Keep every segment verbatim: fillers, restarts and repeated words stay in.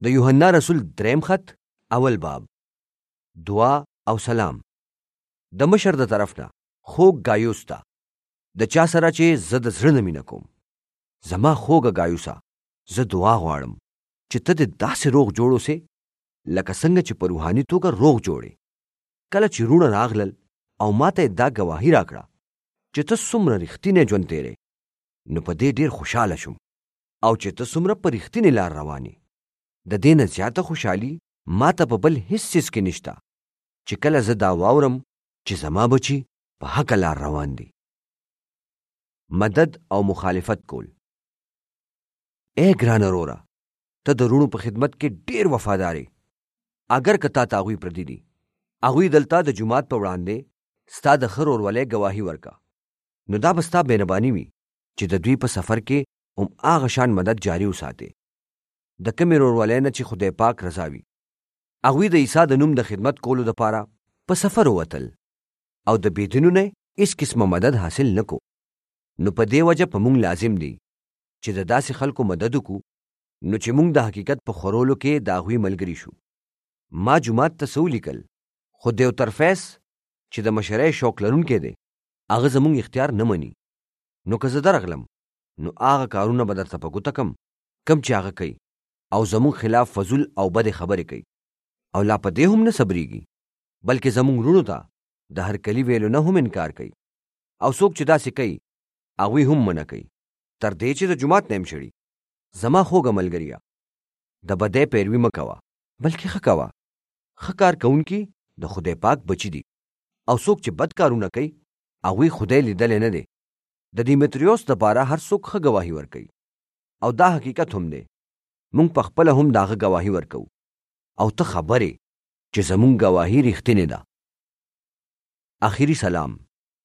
د یوحنا رسول دریم خط اول باب. دعا او سلام. د مشر د طرف نه خوږ ګایوس ته، د چا سره چې زه د زړه نه مینه کوم. زما خوږه ګایوسه، زه دعا غواړم چې ته د داسې روغ جوړ اوسې لکه څنګه چې په روحاني توګه روغ جوړې. کله چې وروڼه راغلل او ماته دا ګواهي راکړه چې ته څومره رښتینی ژوند تېرې، نو په دې ډېر خوشحاله شوم. او چې ته څومره په رښتینې لار روانې، د دې نه زیاته خوشحالي ماته په بل هیڅ څیز کې نشته چې کله زه دا واورم چې زما بچي په حقه لار روان دي. مدد او مخالفت کول. اے ګرانه وروره، ته د وروڼو په خدمت کې ډېر وفادارې. اگر که تا ته هغوی پردي دي، هغوی دلته د جومات په وړاندې ستا د ښه ورورولۍ ګواهي ورکه، نو دا به ستا بېنباني وي چې د دوی په سفر کې هم هغه شان مدد جاري وساتې د کومې ورورولۍ نه چې خدای پاک رضا وي. هغوی د عیسی د نوم د خدمت کولو دپاره په سفر ووتل او د بېدینو نه هېڅ قسمه مدد حاصل نه کو. نو په دې وجه په موږ لازم دی چې د داسې خلکو مدد وکړو نو چې موږ د حقیقت په خورولو کې د هغوی ملګري شو. ما جومات ته څه ولیکل، خو دیوترفیس چې د مشرۍ شوق لرونکی دی، هغه زموږ اختیار نه مني. نو که زه درغلم نو هغه کارونه به درته په ګوته کم کم چې هغه کوي او زموږ خلاف فضول او بدې خبرې کوي. او لا په دې هم نه صبرېږي، بلکې زموږ وروڼو ته د هرکلي ویلو نه هم انکار کوي. او څوک چې داسې کوي هغوی هم منع کوي، تر دې چې د جومات نه هم شړي. زما خوږه ملګريه، د بدۍ پیروي مه کوه، بلکې ښه کوه. ښه کار کوونکي د خدای پاک بچي دي، او څوک چې بد کارونه کوي هغوی خدای لیدلی نه دی. د دیمتریوس دپاره هر څوک ښه ګواهي ورکوي، او دا حقیقت هم دی. موږ په خپله هم د هغه ګواهي ورکوو، او ته خبرې چې زموږ ګواهي رښتینې ده. آخري سلام.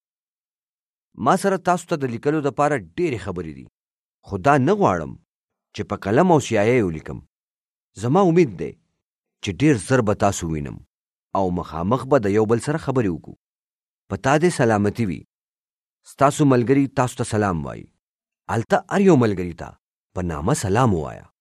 ما سره تاسو ته د لیکلو دپاره ډېرې خبرې دي، خو دا نه غواړم چې په قلم او سیاهۍ ولیکم. زما امید دی چې ډېر زر به تاسو وینم او مخامخ به د یو بل سره خبرې وکړو. په تا دې سلامتي وي. ستاسو ملګري تاسو ته سلام وایي. هلته هر یو ملګري ته په نامه سلام ووایه.